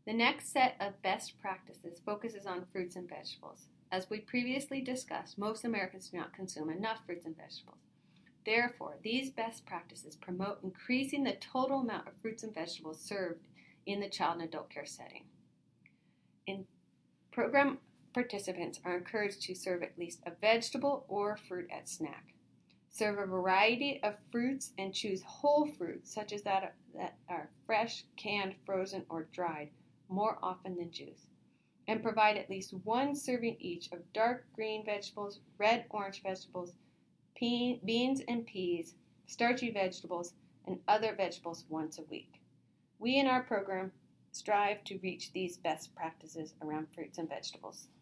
The next set of best practices focuses on fruits and vegetables. As we previously discussed, most Americans do not consume enough fruits and vegetables. Therefore, these best practices promote increasing the total amount of fruits and vegetables served in the child and adult care setting. In program participants are encouraged to serve at least a vegetable or fruit at snack. Serve a variety of fruits and choose whole fruits, such as that are fresh, canned, frozen, or dried, more often than juice. And provide at least one serving each of dark green vegetables, red orange vegetables, beans and peas, starchy vegetables, and other vegetables once a week. We in our program strive to reach these best practices around fruits and vegetables.